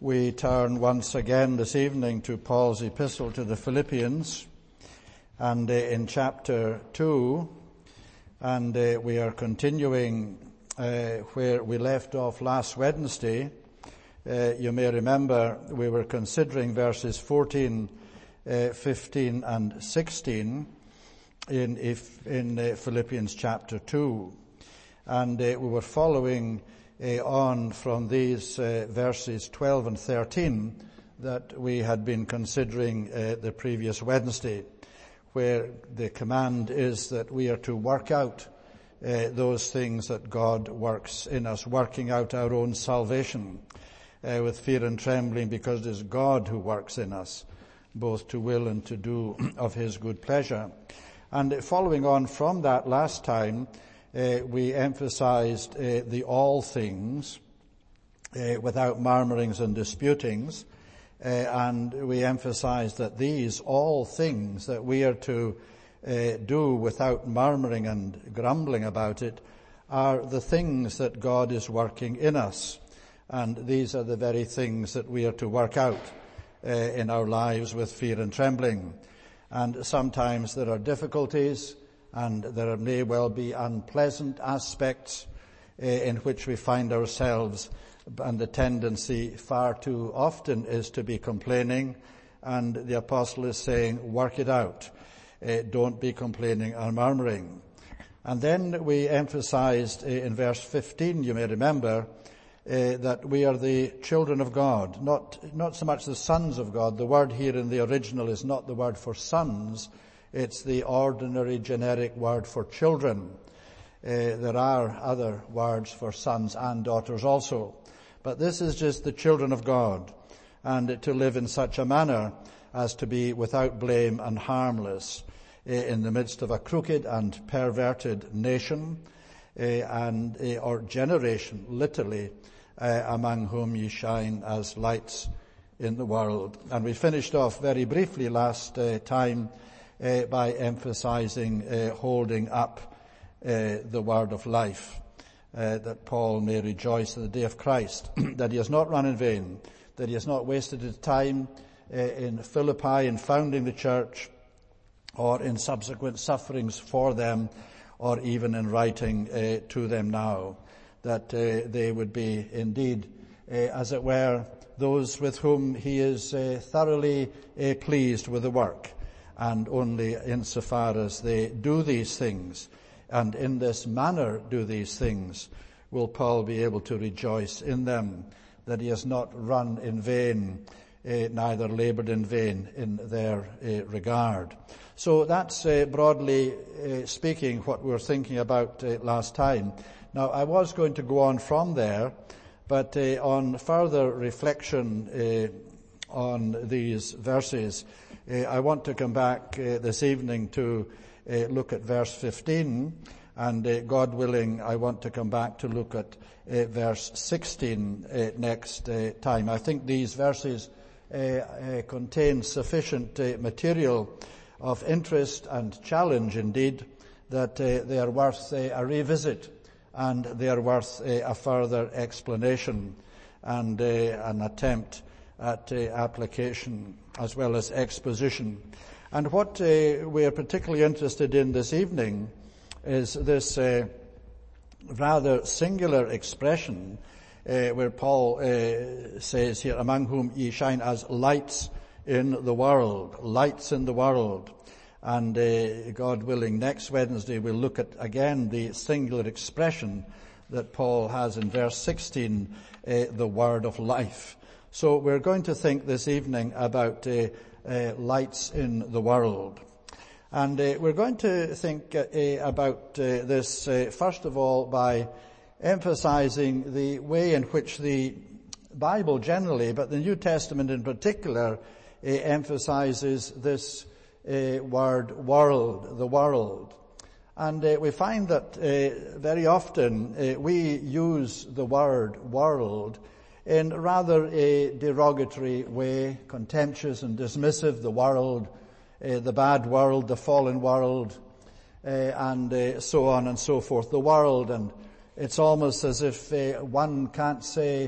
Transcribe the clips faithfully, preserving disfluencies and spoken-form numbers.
We turn once again this evening to Paul's epistle to the Philippians, and uh, in chapter two, and uh, we are continuing uh, where we left off last Wednesday. Uh, you may remember we were considering verses fourteen, uh, fifteen and sixteen in, if, in uh, Philippians chapter two, and uh, we were following Uh, on from these uh, verses twelve and thirteen that we had been considering uh, the previous Wednesday, where the command is that we are to work out uh, those things that God works in us, working out our own salvation uh, with fear and trembling, because it is God who works in us, both to will and to do of his good pleasure. And following on from that last time, Uh, we emphasized uh, the all things uh, without murmurings and disputings, uh, and we emphasized that these all things that we are to uh, do without murmuring and grumbling about it are the things that God is working in us, and these are the very things that we are to work out uh, in our lives with fear and trembling. And sometimes there are difficulties, and there may well be unpleasant aspects uh, in which we find ourselves, and the tendency far too often is to be complaining, and the apostle is saying, work it out. Uh, don't be complaining or murmuring. And then we emphasized uh, in verse fifteen, you may remember, uh, that we are the children of God, not, not so much the sons of God. The word here in the original is not the word for sons. It's the ordinary generic word for children. Uh, there are other words for sons and daughters also. But this is just the children of God, and to live in such a manner as to be without blame and harmless uh, in the midst of a crooked and perverted nation uh, and uh, or generation, literally, uh, among whom ye shine as lights in the world. And we finished off very briefly last uh, time Uh, by emphasizing uh, holding up uh, the word of life, uh, that Paul may rejoice in the day of Christ, that he has not run in vain, that he has not wasted his time uh, in Philippi in founding the church, or in subsequent sufferings for them, or even in writing uh, to them now, that uh, they would be indeed, uh, as it were, those with whom he is uh, thoroughly uh, pleased with the work. And only insofar as they do these things, and in this manner do these things, will Paul be able to rejoice in them, that he has not run in vain, uh, neither labored in vain in their uh, regard. So that's uh, broadly uh, speaking what we were thinking about uh, last time. Now, I was going to go on from there, but uh, on further reflection uh, on these verses, Uh, I want to come back uh, this evening to uh, look at verse fifteen, and uh, God willing, I want to come back to look at uh, verse sixteen uh, next uh, time. I think these verses uh, uh, contain sufficient uh, material of interest and challenge indeed, that uh, they are worth uh, a revisit, and they are worth uh, a further explanation and uh, an attempt at uh, application as well as exposition. And what uh, we are particularly interested in this evening is this uh, rather singular expression uh, where Paul uh, says here, among whom ye shine as lights in the world, lights in the world. And uh, God willing, next Wednesday we'll look at again the singular expression that Paul has in verse sixteen, uh, the word of life. So we're going to think this evening about uh, uh, lights in the world. And uh, we're going to think uh, uh, about uh, this, uh, first of all, by emphasizing the way in which the Bible generally, but the New Testament in particular, uh, emphasizes this uh, word world, the world. And uh, we find that uh, very often uh, we use the word world in rather a derogatory way, contemptuous and dismissive, the world, uh, the bad world, the fallen world, uh, and uh, so on and so forth, the world. And it's almost as if uh, one can't say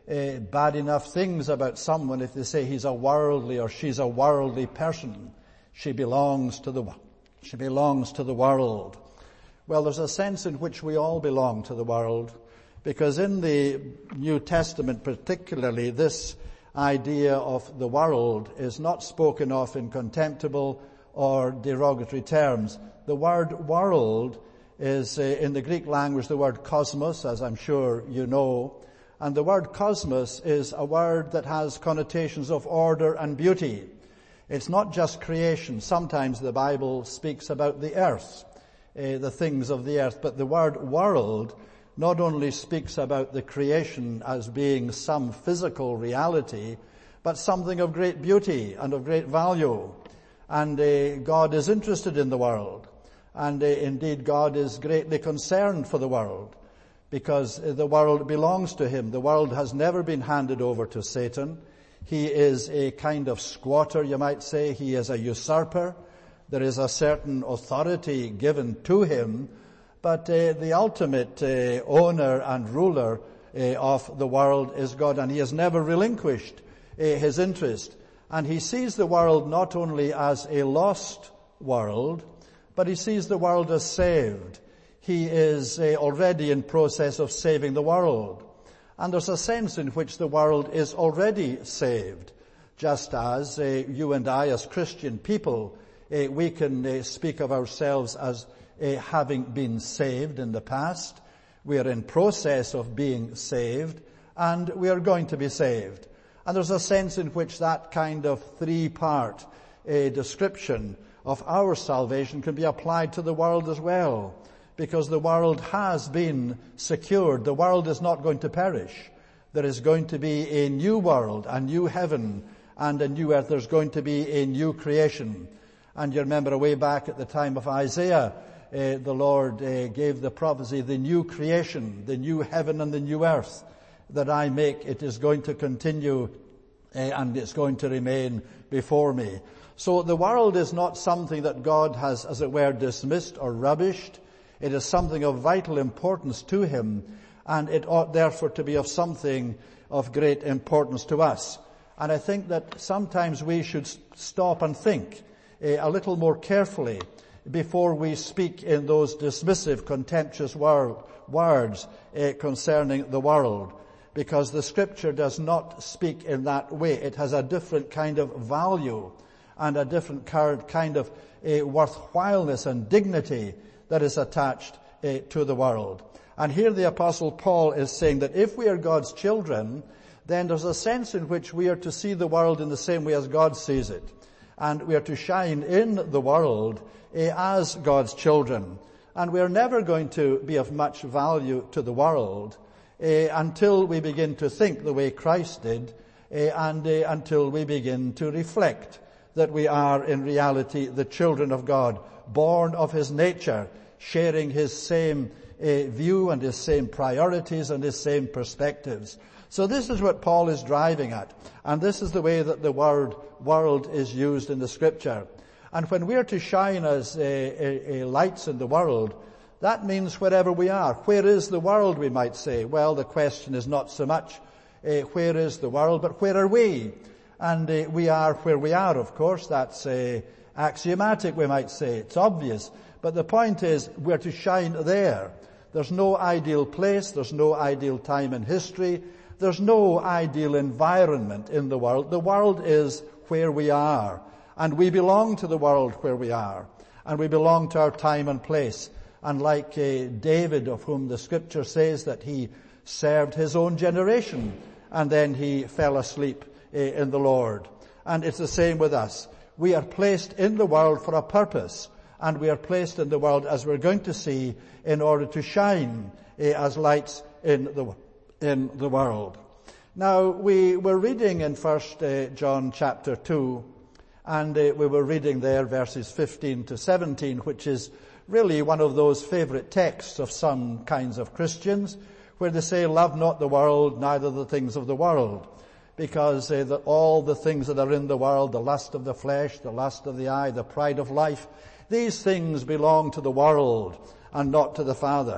uh, bad enough things about someone if they say he's a worldly or she's a worldly person. She belongs to the, she belongs to the world. Well, there's a sense in which we all belong to the world, because in the New Testament particularly, this idea of the world is not spoken of in contemptible or derogatory terms. The word world is, uh, in the Greek language, the word cosmos, as I'm sure you know. And the word cosmos is a word that has connotations of order and beauty. It's not just creation. Sometimes the Bible speaks about the earth, uh, the things of the earth. But the word world not only speaks about the creation as being some physical reality, but something of great beauty and of great value. And uh, God is interested in the world. And uh, indeed God is greatly concerned for the world, because uh, the world belongs to him. The world has never been handed over to Satan. He is a kind of squatter, you might say. He is a usurper. There is a certain authority given to him, but uh, the ultimate uh, owner and ruler uh, of the world is God, and he has never relinquished uh, his interest. And he sees the world not only as a lost world, but he sees the world as saved. He is uh, already in process of saving the world. And there's a sense in which the world is already saved, just as uh, you and I as Christian people, uh, we can uh, speak of ourselves as uh, having been saved in the past. We are in process of being saved, and we are going to be saved. And there's a sense in which that kind of three-part uh, description of our salvation can be applied to the world as well, because the world has been secured. The world is not going to perish. There is going to be a new world, a new heaven, and a new earth. There's going to be a new creation. And you remember way back at the time of Isaiah, uh, the Lord uh, gave the prophecy, the new creation, the new heaven and the new earth that I make, it is going to continue uh, and it's going to remain before me. So the world is not something that God has, as it were, dismissed or rubbished. It is something of vital importance to him, and it ought therefore to be of something of great importance to us. And I think that sometimes we should stop and think uh, a little more carefully before we speak in those dismissive, contemptuous word, words uh, concerning the world, because the Scripture does not speak in that way. It has a different kind of value and a different kind of uh, worthwhileness and dignity that is attached uh, to the world. And here the Apostle Paul is saying that if we are God's children, then there's a sense in which we are to see the world in the same way as God sees it. And we are to shine in the world uh, as God's children. And we are never going to be of much value to the world uh, until we begin to think the way Christ did, uh, and uh, until we begin to reflect that we are in reality the children of God, born of his nature, sharing his same uh, view and his same priorities and his same perspectives. So this is what Paul is driving at, and this is the way that the word world is used in the Scripture. And when we are to shine as uh, uh, uh, lights in the world, that means wherever we are. Where is the world, we might say? Well, the question is not so much uh, where is the world, but where are we? And uh, we are where we are, of course. That's uh, axiomatic, we might say. It's obvious. But the point is, we're to shine there. There's no ideal place. There's no ideal time in history. There's no ideal environment in the world. The world is where we are. And we belong to the world where we are. And we belong to our time and place. And like uh, David, of whom the Scripture says that he served his own generation, and then he fell asleep uh, in the Lord. And it's the same with us. We are placed in the world for a purpose, and we are placed in the world, as we're going to see, in order to shine uh, as lights in the in the world. Now, we were reading in First uh, John chapter two, and uh, we were reading there verses fifteen to seventeen, which is really one of those favorite texts of some kinds of Christians, where they say, "Love not the world, neither the things of the world." Because uh, the, all the things that are in the world, the lust of the flesh, the lust of the eye, the pride of life, these things belong to the world and not to the Father.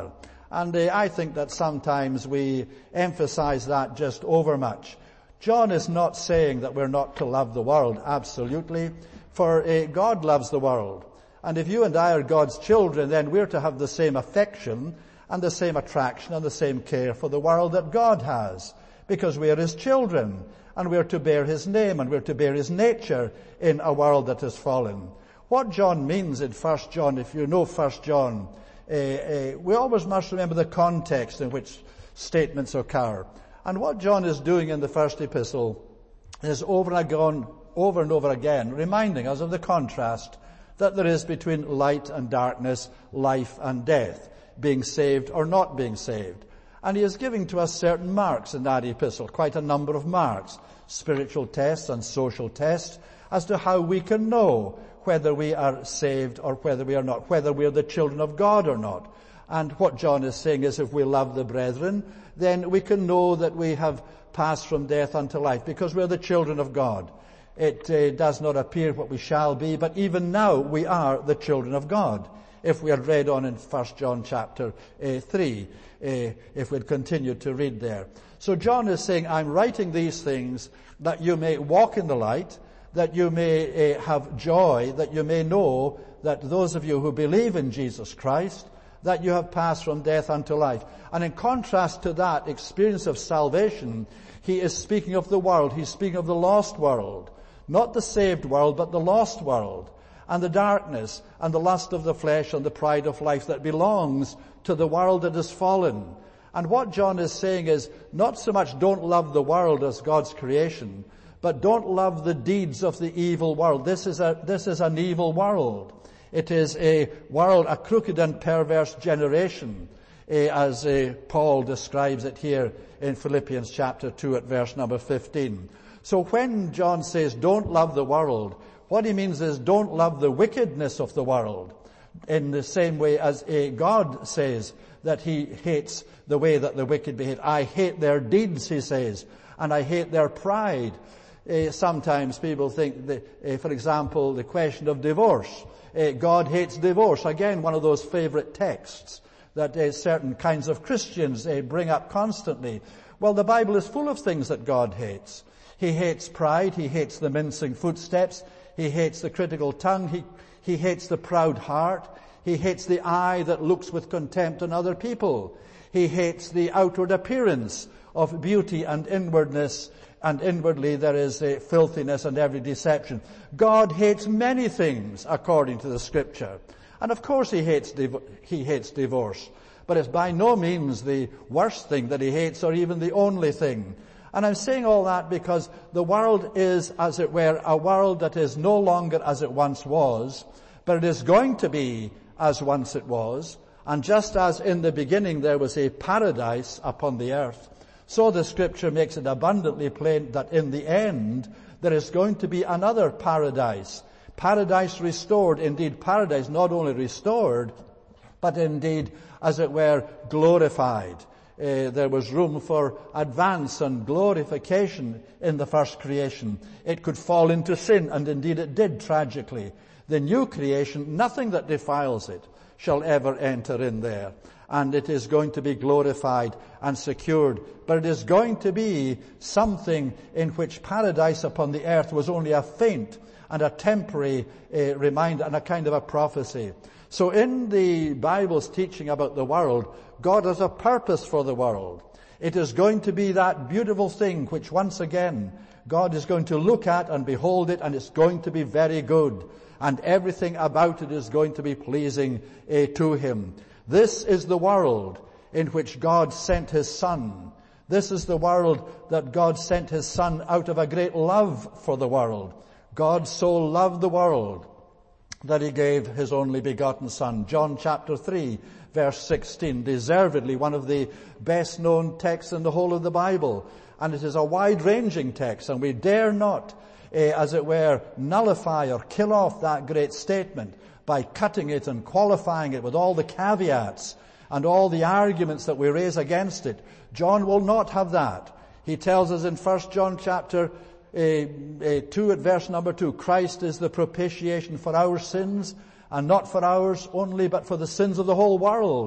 And uh, I think that sometimes we emphasize that just overmuch. John is not saying that we're not to love the world, absolutely, for uh, God loves the world. And if you and I are God's children, then we're to have the same affection and the same attraction and the same care for the world that God has, because we are His children, and we're to bear His name, and we're to bear His nature in a world that has fallen. What John means in First John, if you know First John, uh, uh, we always must remember the context in which statements occur. And what John is doing in the first epistle is over and again, over and over again, reminding us of the contrast that there is between light and darkness, life and death, being saved or not being saved. And he is giving to us certain marks in that epistle, quite a number of marks, spiritual tests and social tests, as to how we can know whether we are saved or whether we are not, whether we are the children of God or not. And what John is saying is, if we love the brethren, then we can know that we have passed from death unto life, because we are the children of God. It uh, does not appear what we shall be, but even now we are the children of God. If we had read on in First John chapter uh, three, uh, if we'd continued to read there. So John is saying, I'm writing these things that you may walk in the light, that you may uh, have joy, that you may know that those of you who believe in Jesus Christ, that you have passed from death unto life. And in contrast to that experience of salvation, he is speaking of the world. He's speaking of the lost world. Not the saved world, but the lost world. And the darkness and the lust of the flesh and the pride of life that belongs to the world that is fallen. And what John is saying is, not so much don't love the world as God's creation, but don't love the deeds of the evil world. This is a, this is an evil world. It is a world, a crooked and perverse generation, eh, as eh, Paul describes it here in Philippians chapter two at verse number fifteen. So when John says don't love the world, what he means is don't love the wickedness of the world, in the same way as eh, God says that he hates the way that the wicked behave. I hate their deeds, he says, and I hate their pride. Eh, sometimes people think that, eh, for example, the question of divorce. Uh, God hates divorce. Again, one of those favorite texts that uh, certain kinds of Christians uh, bring up constantly. Well, the Bible is full of things that God hates. He hates pride. He hates the mincing footsteps. He hates the critical tongue. He, he hates the proud heart. He hates the eye that looks with contempt on other people. He hates the outward appearance of beauty and inwardness, and inwardly there is a filthiness and every deception. God hates many things according to the Scripture. And of course he hates div- he hates divorce. But it's by no means the worst thing that he hates, or even the only thing. And I'm saying all that because the world is, as it were, a world that is no longer as it once was, but it is going to be as once it was. And just as in the beginning there was a paradise upon the earth, so the Scripture makes it abundantly plain that in the end there is going to be another paradise. Paradise restored. Indeed, paradise not only restored, but indeed, as it were, glorified. Uh, there was room for advance and glorification in the first creation. It could fall into sin, and indeed it did tragically. The new creation, nothing that defiles it shall ever enter in there. And it is going to be glorified and secured. But it is going to be something in which paradise upon the earth was only a feint and a temporary uh, reminder and a kind of a prophecy. So in the Bible's teaching about the world, God has a purpose for the world. It is going to be that beautiful thing which once again God is going to look at and behold it, and it's going to be very good. And everything about it is going to be pleasing uh, to Him. This is the world in which God sent His Son. This is the world that God sent His Son out of a great love for the world. God so loved the world that He gave His only begotten Son. John chapter three, verse sixteen, deservedly one of the best known texts in the whole of the Bible. And it is a wide-ranging text, and we dare not, uh, as it were, nullify or kill off that great statement by cutting it and qualifying it with all the caveats and all the arguments that we raise against it. John will not have that. He tells us in First John chapter uh, uh, two at verse number two, Christ is the propitiation for our sins, and not for ours only, but for the sins of the whole world.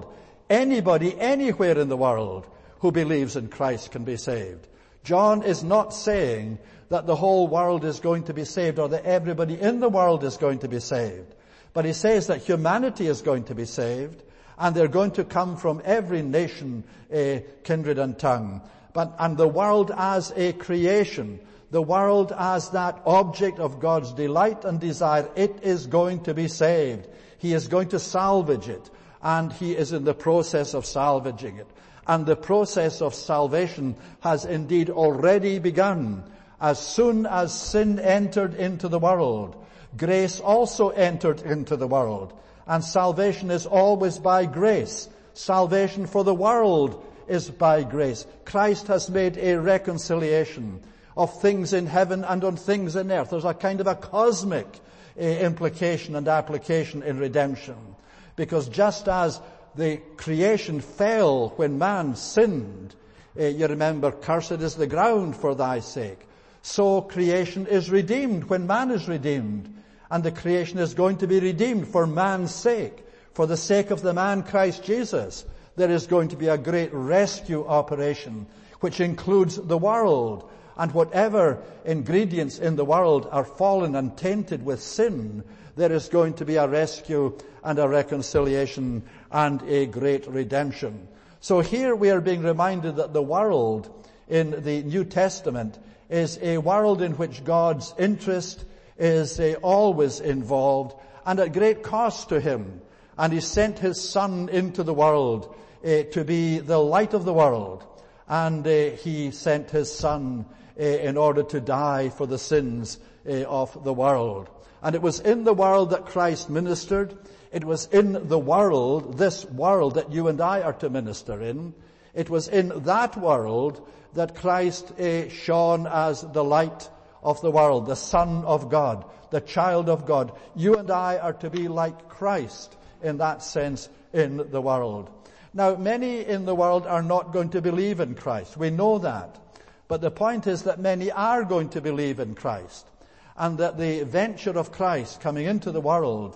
Anybody, anywhere in the world who believes in Christ can be saved. John is not saying that the whole world is going to be saved or that everybody in the world is going to be saved. But he says that humanity is going to be saved, and they're going to come from every nation, uh, kindred and tongue. But, and the world as a creation, the world as that object of God's delight and desire, it is going to be saved. He is going to salvage it, and he is in the process of salvaging it. And the process of salvation has indeed already begun. As soon as sin entered into the world, grace also entered into the world. And salvation is always by grace. Salvation for the world is by grace. Christ has made a reconciliation of things in heaven and on things in earth. There's a kind of a cosmic uh, implication and application in redemption. Because just as the creation fell when man sinned, uh, you remember, cursed is the ground for thy sake. So creation is redeemed when man is redeemed. And the creation is going to be redeemed for man's sake. For the sake of the man Christ Jesus, there is going to be a great rescue operation, which includes the world. And whatever ingredients in the world are fallen and tainted with sin, there is going to be a rescue and a reconciliation and a great redemption. So here we are being reminded that the world in the New Testament is a world in which God's interest is uh, always involved and at great cost to him. And he sent his Son into the world uh, to be the light of the world. And uh, he sent his Son uh, in order to die for the sins uh, of the world. And it was in the world that Christ ministered. It was in the world, this world that you and I are to minister in. It was in that world that Christ uh, shone as the light of the world, the Son of God, the child of God. You and I are to be like Christ in that sense in the world. Now, many in the world are not going to believe in Christ. We know that. But the point is that many are going to believe in Christ. And that the venture of Christ coming into the world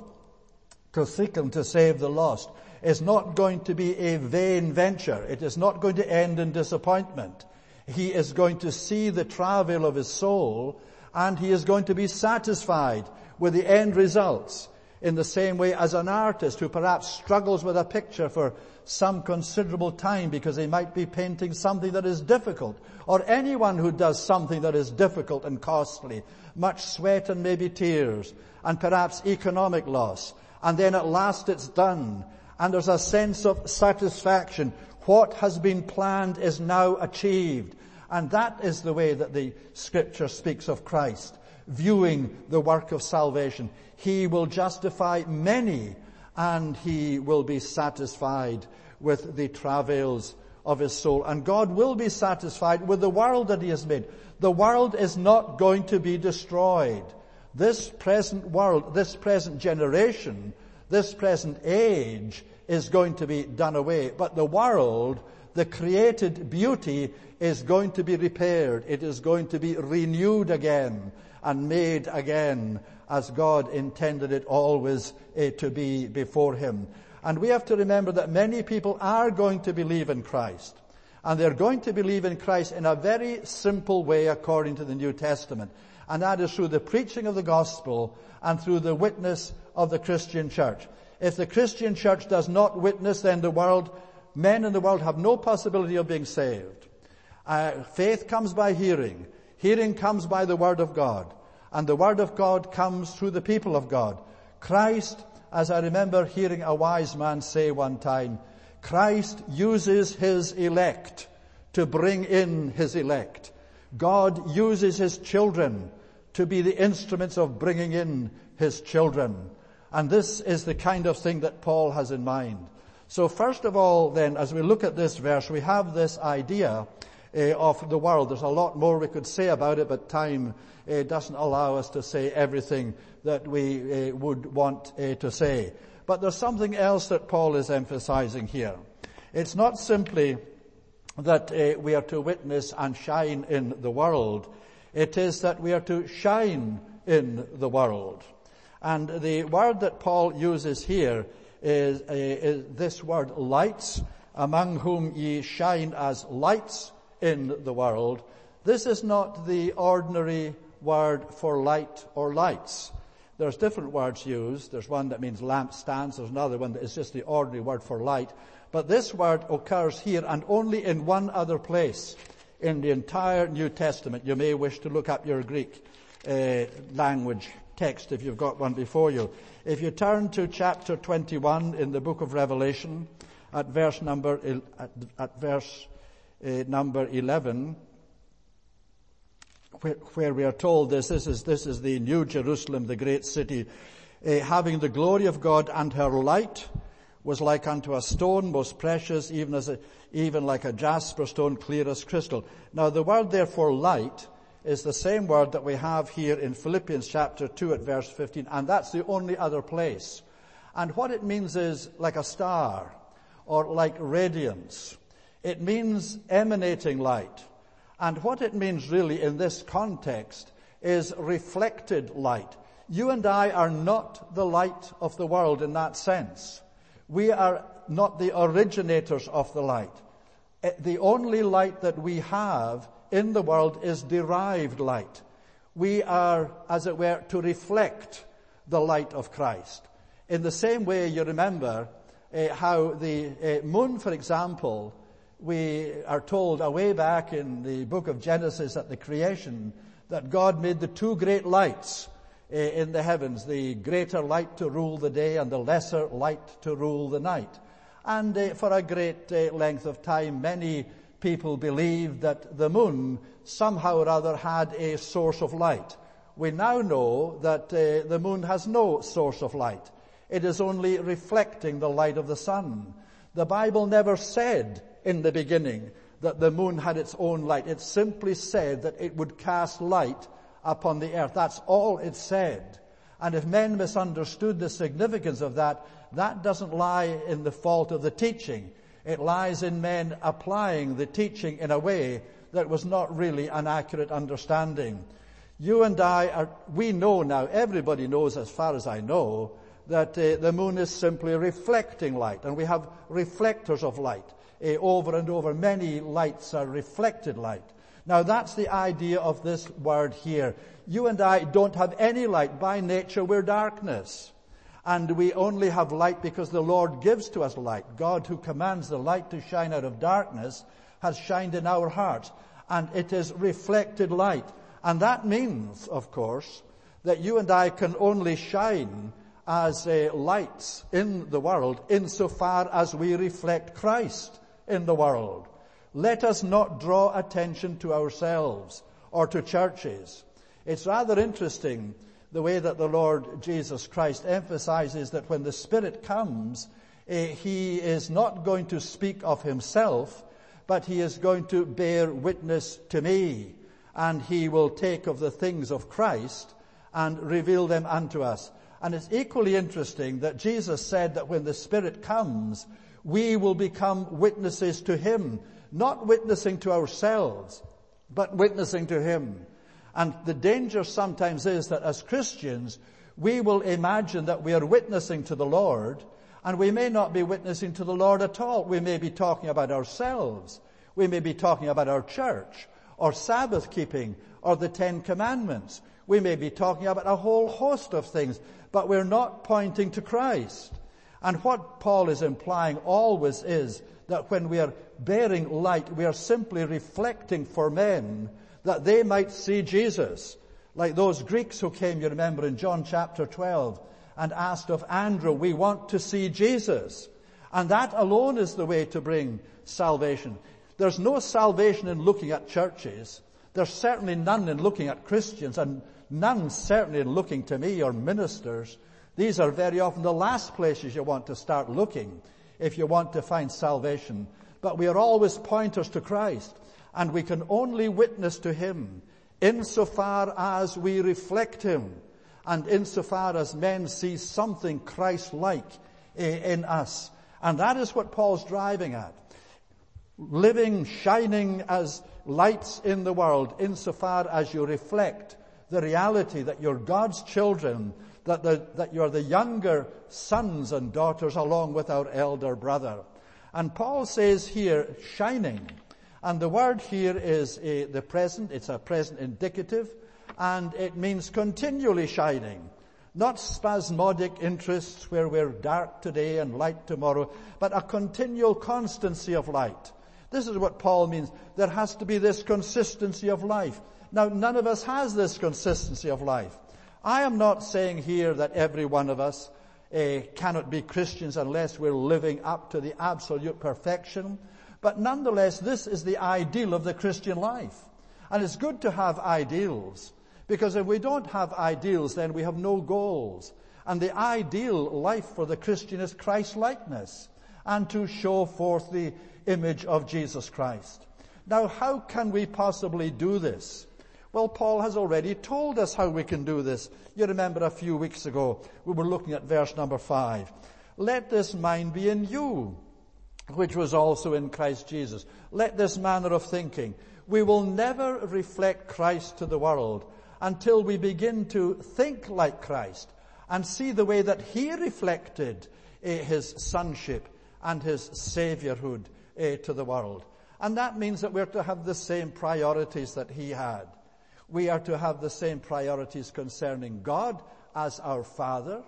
to seek and to save the lost is not going to be a vain venture. It is not going to end in disappointment. He is going to see the travail of his soul, and he is going to be satisfied with the end results, in the same way as an artist who perhaps struggles with a picture for some considerable time because he might be painting something that is difficult, or anyone who does something that is difficult and costly, much sweat and maybe tears, and perhaps economic loss, and then at last it's done, and there's a sense of satisfaction. What has been planned is now achieved. And that is the way that the Scripture speaks of Christ, viewing the work of salvation. He will justify many, and he will be satisfied with the travails of his soul. And God will be satisfied with the world that he has made. The world is not going to be destroyed. This present world, this present generation, this present age is going to be done away. But the world, the created beauty, is going to be repaired. It is going to be renewed again and made again as God intended it always uh, to be before him. And we have to remember that many people are going to believe in Christ. And they're going to believe in Christ in a very simple way according to the New Testament. And that is through the preaching of the gospel and through the witness of the Christian church. If the Christian church does not witness, then the world, men in the world have no possibility of being saved. Uh, faith comes by hearing. Hearing comes by the Word of God. And the Word of God comes through the people of God. Christ, as I remember hearing a wise man say one time, Christ uses his elect to bring in his elect. God uses his children to be the instruments of bringing in his children. And this is the kind of thing that Paul has in mind. So first of all, then, as we look at this verse, we have this idea uh, of the world. There's a lot more we could say about it, but time uh, doesn't allow us to say everything that we uh, would want uh, to say. But there's something else that Paul is emphasizing here. It's not simply that uh, we are to witness and shine in the world. It is that we are to shine in the world. And the word that Paul uses here is, uh, is this word lights, among whom ye shine as lights in the world. This is not the ordinary word for light or lights. There's different words used. There's one that means lampstands. There's another one that is just the ordinary word for light. But this word occurs here and only in one other place in the entire New Testament. You may wish to look up your Greek uh, language text if you've got one before you. If you turn to chapter twenty-one in the book of Revelation, at verse number at, at verse uh, number eleven, where, where we are told this, this is this is the New Jerusalem, the great city, uh, having the glory of God, and her light was like unto a stone most precious, even as a, even like a jasper stone, clear as crystal. Now the word therefore light is the same word that we have here in Philippians chapter two at verse fifteen, and that's the only other place. And what it means is like a star, or like radiance. It means emanating light. And what it means really in this context is reflected light. You and I are not the light of the world in that sense. We are not the originators of the light. The only light that we have in the world is derived light. We are, as it were, to reflect the light of Christ. In the same way, you remember uh, how the uh, moon, for example, we are told away back in the book of Genesis at the creation that God made the two great lights uh, in the heavens, the greater light to rule the day and the lesser light to rule the night. And uh, for a great uh, length of time, many people believed that the moon somehow or other had a source of light. We now know that uh, the moon has no source of light. It is only reflecting the light of the sun. The Bible never said in the beginning that the moon had its own light. It simply said that it would cast light upon the earth. That's all it said. And if men misunderstood the significance of that, that doesn't lie in the fault of the teaching. It lies in men applying the teaching in a way that was not really an accurate understanding. You and I are, we know now, everybody knows as far as I know, that uh, the moon is simply reflecting light, and we have reflectors of light. Uh, over and over, many lights are reflected light. Now that's the idea of this word here. You and I don't have any light. By nature, we're darkness. And we only have light because the Lord gives to us light. God, who commands the light to shine out of darkness, has shined in our hearts. And it is reflected light. And that means, of course, that you and I can only shine as uh, lights in the world insofar as we reflect Christ in the world. Let us not draw attention to ourselves or to churches. It's rather interesting the way that the Lord Jesus Christ emphasizes that when the Spirit comes, eh, he is not going to speak of himself, but he is going to bear witness to me, and he will take of the things of Christ and reveal them unto us. And it's equally interesting that Jesus said that when the Spirit comes, we will become witnesses to him, not witnessing to ourselves, but witnessing to him. And the danger sometimes is that as Christians, we will imagine that we are witnessing to the Lord, and we may not be witnessing to the Lord at all. We may be talking about ourselves. We may be talking about our church, or Sabbath keeping, or the Ten Commandments. We may be talking about a whole host of things, but we're not pointing to Christ. And what Paul is implying always is that when we are bearing light, we are simply reflecting for men that they might see Jesus. Like those Greeks who came, you remember, in John chapter twelve and asked of Andrew, we want to see Jesus. And that alone is the way to bring salvation. There's no salvation in looking at churches. There's certainly none in looking at Christians, and none certainly in looking to me or ministers. These are very often the last places you want to start looking if you want to find salvation. But we are always pointers to Christ. And we can only witness to him insofar as we reflect him, and insofar as men see something Christ-like in us. And that is what Paul's driving at. Living, shining as lights in the world, insofar as you reflect the reality that you're God's children, that, the, that you're the younger sons and daughters along with our elder brother. And Paul says here, shining. And the word here is a, the present. It's a present indicative. And it means continually shining. Not spasmodic interests where we're dark today and light tomorrow, but a continual constancy of light. This is what Paul means. There has to be this consistency of life. Now, none of us has this consistency of life. I am not saying here that every one of us uh, cannot be Christians unless we're living up to the absolute perfection. But nonetheless, this is the ideal of the Christian life. And it's good to have ideals. Because if we don't have ideals, then we have no goals. And the ideal life for the Christian is Christ-likeness, and to show forth the image of Jesus Christ. Now, how can we possibly do this? Well, Paul has already told us how we can do this. You remember a few weeks ago, we were looking at verse number five. Let this mind be in you, which was also in Christ Jesus. Let this manner of thinking. We will never reflect Christ to the world until we begin to think like Christ and see the way that he reflected uh, his sonship and his saviourhood uh, to the world. And that means that we're to have the same priorities that he had. We are to have the same priorities concerning God as our Father.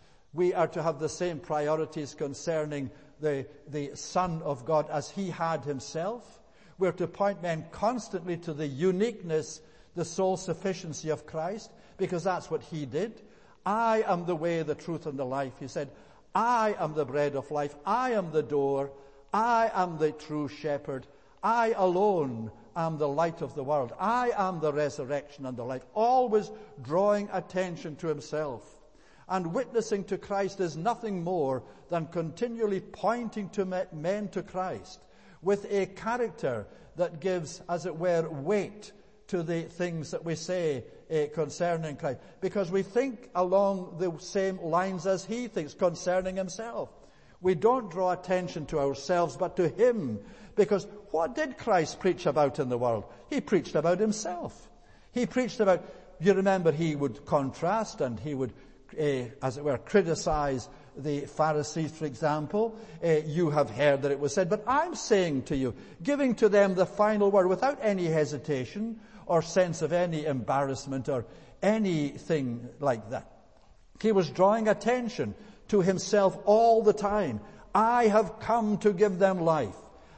We are to have the same priorities concerning the, the Son of God as he had himself. We're to point men constantly to the uniqueness, the sole sufficiency of Christ, because that's what he did. I am the way, the truth, and the life. He said, I am the bread of life. I am the door. I am the true shepherd. I alone am the light of the world. I am the resurrection and the life. Always drawing attention to himself. And witnessing to Christ is nothing more than continually pointing to men to Christ with a character that gives, as it were, weight to the things that we say uh, concerning Christ. Because we think along the same lines as he thinks concerning himself. We don't draw attention to ourselves, but to him. Because what did Christ preach about in the world? He preached about himself. He preached about, you remember, he would contrast and he would, uh, as it were, criticize the Pharisees, for example. Uh, you have heard that it was said, but I'm saying to you, giving to them the final word without any hesitation or sense of any embarrassment or anything like that. He was drawing attention to himself all the time. I have come to give them life.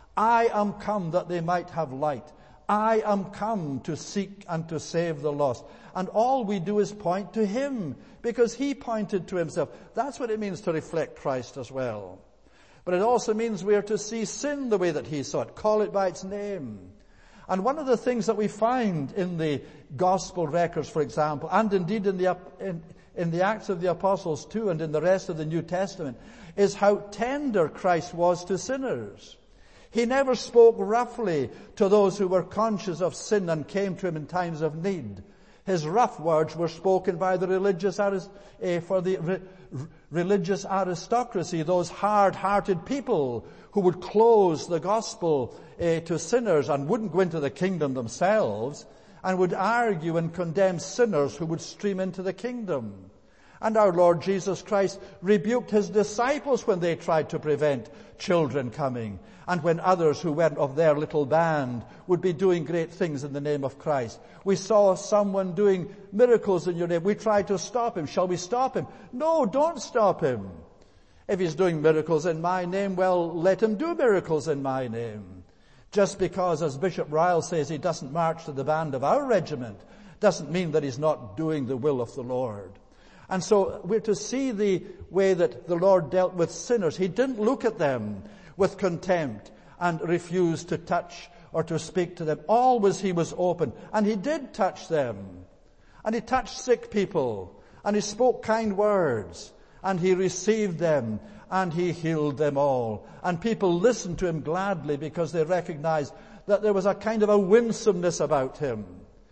I am come that they might have light. I am come to seek and to save the lost. And all we do is point to him, because he pointed to himself. That's what it means to reflect Christ as well. But it also means we are to see sin the way that he saw it, call it by its name. And one of the things that we find in the gospel records, for example, and indeed in the in, in the Acts of the Apostles too, and in the rest of the New Testament, is how tender Christ was to sinners. He never spoke roughly to those who were conscious of sin and came to him in times of need. His rough words were spoken by the religious uh, for the re- religious aristocracy, those hard-hearted people who would close the gospel uh, to sinners and wouldn't go into the kingdom themselves, and would argue and condemn sinners who would stream into the kingdom. And our Lord Jesus Christ rebuked his disciples when they tried to prevent children coming, and when others who weren't of their little band would be doing great things in the name of Christ. We saw someone doing miracles in your name. We tried to stop him. Shall we stop him? No, don't stop him. If he's doing miracles in my name, well, let him do miracles in my name. Just because, as Bishop Ryle says, he doesn't march to the band of our regiment, doesn't mean that he's not doing the will of the Lord. And so we're to see the way that the Lord dealt with sinners. He didn't look at them with contempt and refuse to touch or to speak to them. Always he was open. And he did touch them. And he touched sick people. And he spoke kind words. And he received them. And he healed them all. And people listened to him gladly because they recognized that there was a kind of a winsomeness about him.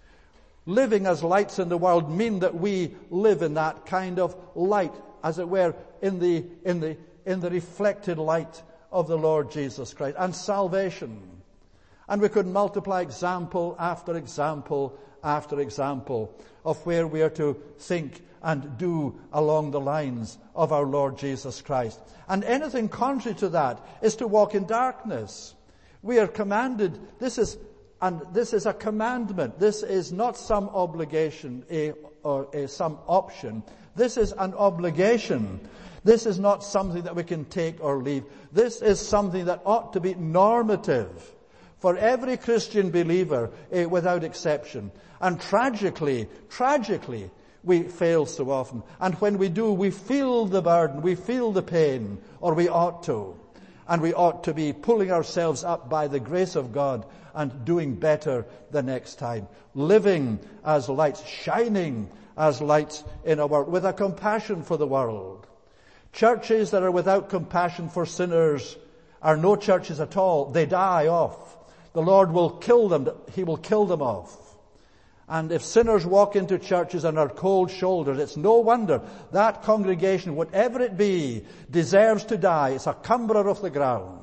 Living as lights in the world mean that we live in that kind of light, as it were, in the, in the, in the reflected light of the Lord Jesus Christ, and salvation. And we could multiply example after example after example of where we are to think and do along the lines of our Lord Jesus Christ. And anything contrary to that is to walk in darkness. We are commanded, this is, and this is a commandment. This is not some obligation a, or a, some option. This is an obligation. This is not something that we can take or leave. This is something that ought to be normative for every Christian believer, eh, without exception. And tragically, tragically, we fail so often. And when we do, we feel the burden, we feel the pain, or we ought to. And we ought to be pulling ourselves up by the grace of God and doing better the next time. Living as lights, shining as lights in a world, with a compassion for the world. Churches that are without compassion for sinners are no churches at all. They die off. The Lord will kill them. He will kill them off. And if sinners walk into churches and are cold-shouldered, it's no wonder that congregation, whatever it be, deserves to die. It's a cumberer of the ground.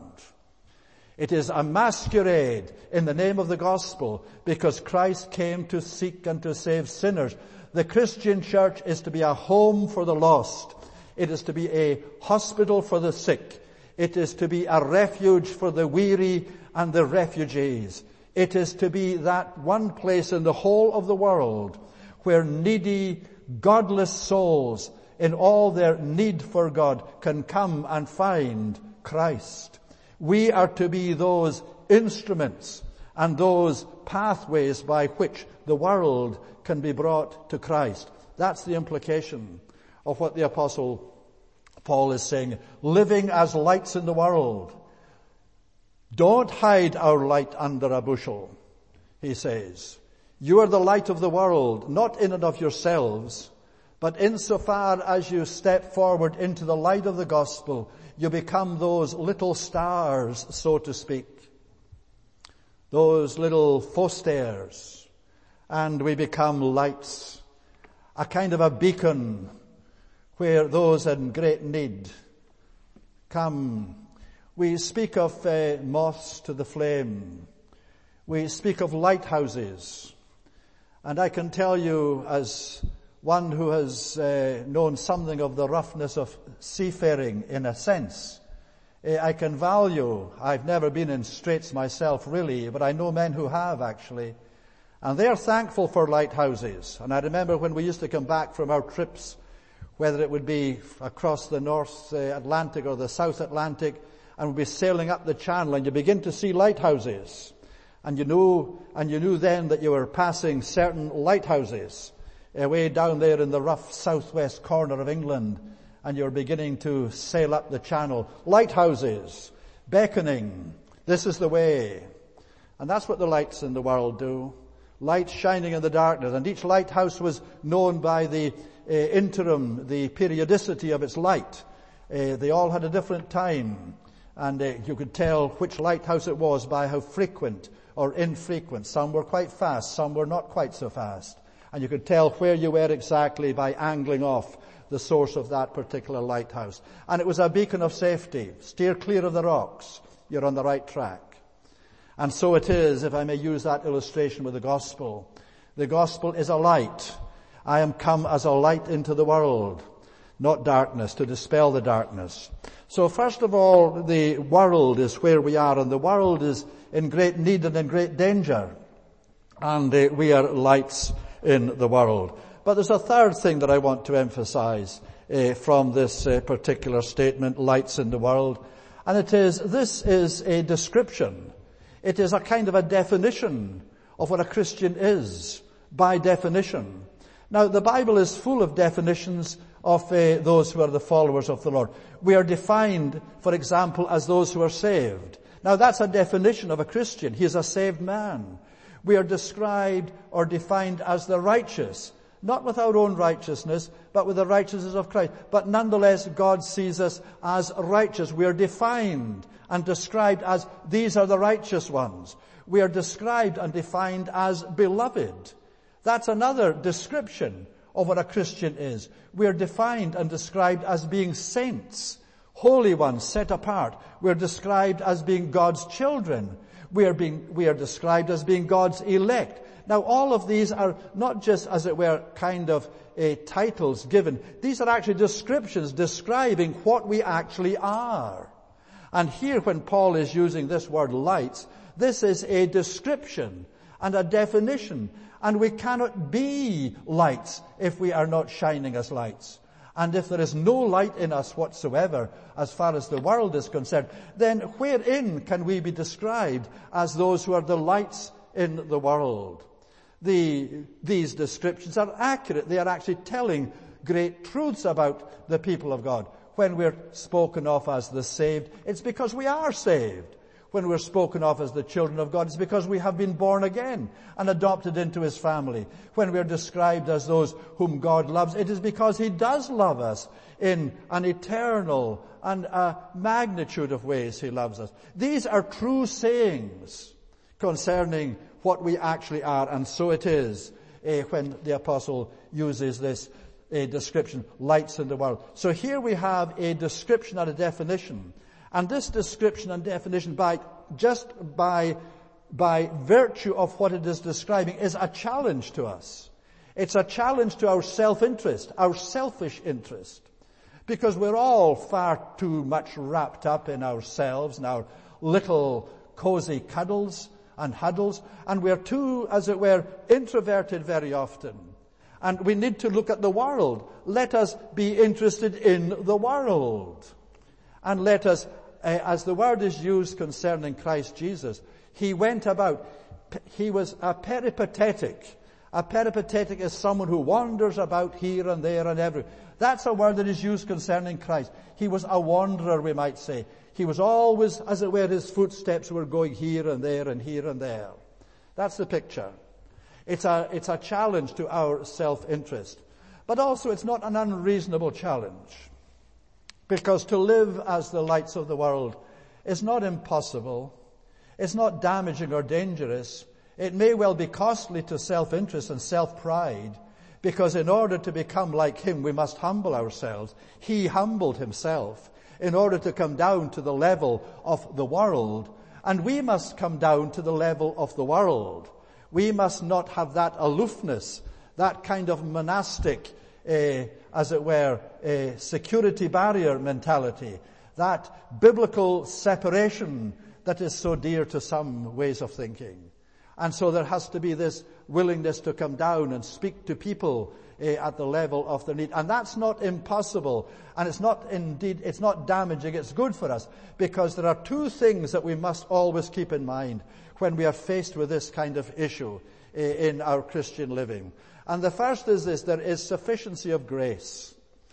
It is a masquerade in the name of the gospel, because Christ came to seek and to save sinners. The Christian church is to be a home for the lost. It is to be a hospital for the sick. It is to be a refuge for the weary and the refugees. It is to be that one place in the whole of the world where needy, godless souls in all their need for God can come and find Christ. We are to be those instruments and those pathways by which the world can be brought to Christ. That's the implication of what the Apostle Paul is saying. Living as lights in the world. Don't hide our light under a bushel, he says. You are the light of the world, not in and of yourselves, but insofar as you step forward into the light of the gospel, you become those little stars, so to speak. Those little fosters. And we become lights. A kind of a beacon where those in great need come. We speak of uh, moths to the flame. We speak of lighthouses. And I can tell you, as one who has uh, known something of the roughness of seafaring in a sense, uh, I can value, I've never been in straits myself really, but I know men who have actually. And they are thankful for lighthouses. And I remember when we used to come back from our trips, whether it would be across the North uh, Atlantic or the South Atlantic, and we'd be sailing up the channel, and you begin to see lighthouses. And you knew, and you knew then that you were passing certain lighthouses away down there in the rough southwest corner of England, and you're beginning to sail up the channel. Lighthouses, beckoning, this is the way. And that's what the lights in the world do. Lights shining in the darkness. And each lighthouse was known by the uh, interim, the periodicity of its light. Uh, they all had a different time. And uh, you could tell which lighthouse it was by how frequent or infrequent. Some were quite fast, some were not quite so fast. And you could tell where you were exactly by angling off the source of that particular lighthouse. And it was a beacon of safety. Steer clear of the rocks. You're on the right track. And so it is, if I may use that illustration with the gospel. The gospel is a light. I am come as a light into the world, not darkness, to dispel the darkness. So first of all, the world is where we are, and the world is in great need and in great danger. And uh, we are lights in the world. But there's a third thing that I want to emphasize uh, from this uh, particular statement, lights in the world. And it is, this is a description. It is a kind of a definition of what a Christian is, by definition. Now, the Bible is full of definitions of uh, those who are the followers of the Lord. We are defined, for example, as those who are saved. Now, that's a definition of a Christian. He is a saved man. We are described or defined as the righteous, not with our own righteousness, but with the righteousness of Christ. But nonetheless, God sees us as righteous. We are defined and described as, these are the righteous ones. We are described and defined as beloved. That's another description of what a Christian is. We are defined and described as being saints, holy ones, set apart. We are described as being God's children. We are being, we are described as being God's elect. Now, all of these are not just, as it were, kind of uh, titles given. These are actually descriptions describing what we actually are. And here, when Paul is using this word lights, this is a description and a definition. And we cannot be lights if we are not shining as lights. And if there is no light in us whatsoever, as far as the world is concerned, then wherein can we be described as those who are the lights in the world? The, these descriptions are accurate. They are actually telling great truths about the people of God. When we're spoken of as the saved, it's because we are saved. When we're spoken of as the children of God, it's because we have been born again and adopted into His family. When we're described as those whom God loves, it is because He does love us in an eternal and a magnitude of ways He loves us. These are true sayings concerning what we actually are, and so it is uh, when the apostle uses this uh, description, lights in the world. So here we have a description and a definition. And this description and definition, by just by by virtue of what it is describing, is a challenge to us. It's a challenge to our self-interest, our selfish interest. Because we're all far too much wrapped up in ourselves and our little cozy cuddles and huddles. And we're too, as it were, introverted very often. And we need to look at the world. Let us be interested in the world. And let us, uh, as the word is used concerning Christ Jesus, He went about, He was a peripatetic. A peripatetic is someone who wanders about here and there and everywhere. That's a word that is used concerning Christ. He was a wanderer, we might say. He was always, as it were, His footsteps were going here and there and here and there. That's the picture. It's a, it's a challenge to our self-interest. But also it's not an unreasonable challenge. Because to live as the lights of the world is not impossible. It's not damaging or dangerous. It may well be costly to self-interest and self-pride, because in order to become like Him, we must humble ourselves. He humbled Himself in order to come down to the level of the world, and we must come down to the level of the world. We must not have that aloofness, that kind of monastic, uh, as it were, uh, security barrier mentality, that biblical separation that is so dear to some ways of thinking. And so there has to be this willingness to come down and speak to people uh, at the level of their need. And that's not impossible. And it's not indeed, it's not damaging, it's good for us. Because there are two things that we must always keep in mind when we are faced with this kind of issue uh, in our Christian living. And the first is this: there is sufficiency of grace.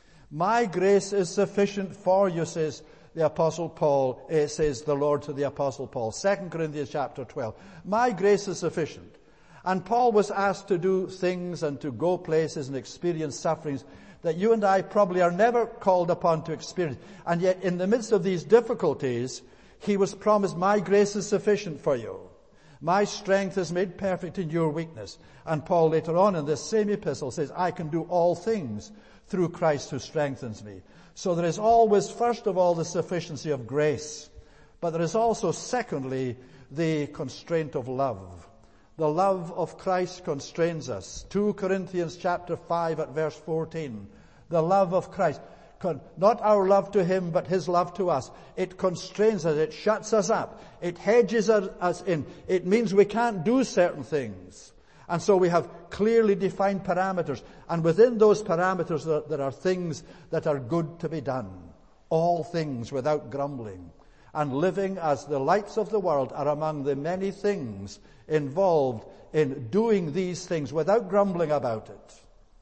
My grace is sufficient for you, says the Apostle Paul, uh, says the Lord to the Apostle Paul. Second Corinthians chapter twelve. My grace is sufficient. And Paul was asked to do things and to go places and experience sufferings that you and I probably are never called upon to experience. And yet in the midst of these difficulties, he was promised, my grace is sufficient for you. My strength is made perfect in your weakness. And Paul later on in this same epistle says, I can do all things through Christ who strengthens me. So there is always, first of all, the sufficiency of grace. But there is also, secondly, the constraint of love. The love of Christ constrains us. Second Corinthians chapter five at verse fourteen. The love of Christ. Not our love to Him, but His love to us. It constrains us. It shuts us up. It hedges us in. It means we can't do certain things. And so we have clearly defined parameters. And within those parameters there, there are things that are good to be done. All things without grumbling. And living as the lights of the world are among the many things involved in doing these things without grumbling about it.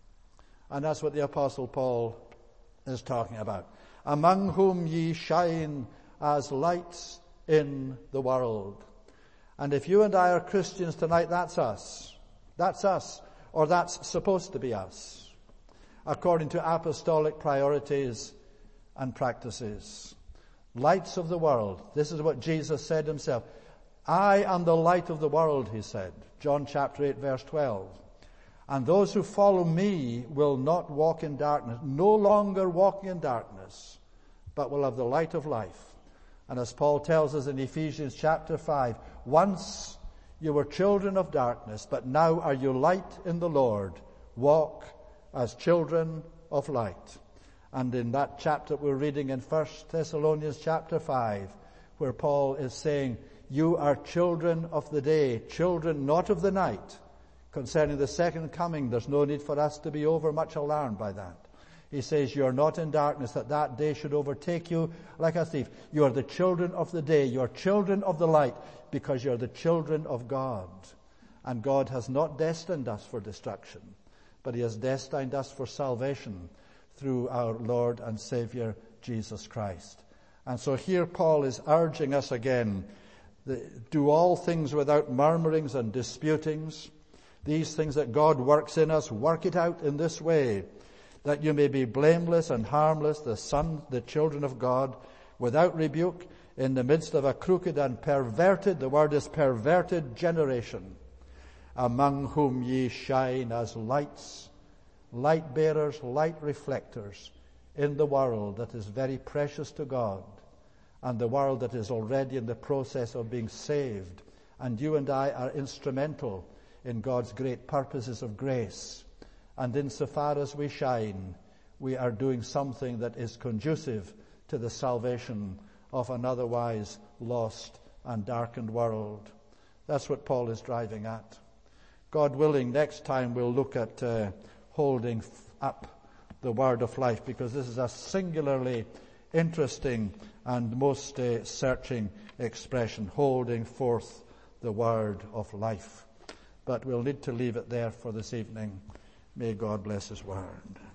And that's what the Apostle Paul is talking about. Among whom ye shine as lights in the world. And if you and I are Christians tonight, that's us. That's us, or that's supposed to be us, according to apostolic priorities and practices. Lights of the world. This is what Jesus said Himself. I am the light of the world, He said. John chapter eight, verse twelve. And those who follow me will not walk in darkness, no longer walking in darkness, but will have the light of life. And as Paul tells us in Ephesians chapter five, once You were children of darkness, but now are you light in the Lord. Walk as children of light. And in that chapter we're reading in First Thessalonians chapter five, where Paul is saying, you are children of the day, children not of the night. Concerning the second coming, there's no need for us to be over much alarmed by that. He says, you are not in darkness, that that day should overtake you like a thief. You are the children of the day. You are children of the light, because you are the children of God. And God has not destined us for destruction, but he has destined us for salvation through our Lord and Savior, Jesus Christ. And so here Paul is urging us again, do all things without murmurings and disputings. These things that God works in us, work it out in this way, that you may be blameless and harmless, the sons, the children of God, without rebuke, in the midst of a crooked and perverted, the word is perverted, generation, among whom ye shine as lights, light bearers, light reflectors, in the world that is very precious to God, and the world that is already in the process of being saved. And you and I are instrumental in God's great purposes of grace. And insofar as we shine, we are doing something that is conducive to the salvation of an otherwise lost and darkened world. That's what Paul is driving at. God willing, next time we'll look at uh, holding up the word of life, because this is a singularly interesting and most uh, searching expression, holding forth the word of life. But we'll need to leave it there for this evening. May God bless his word.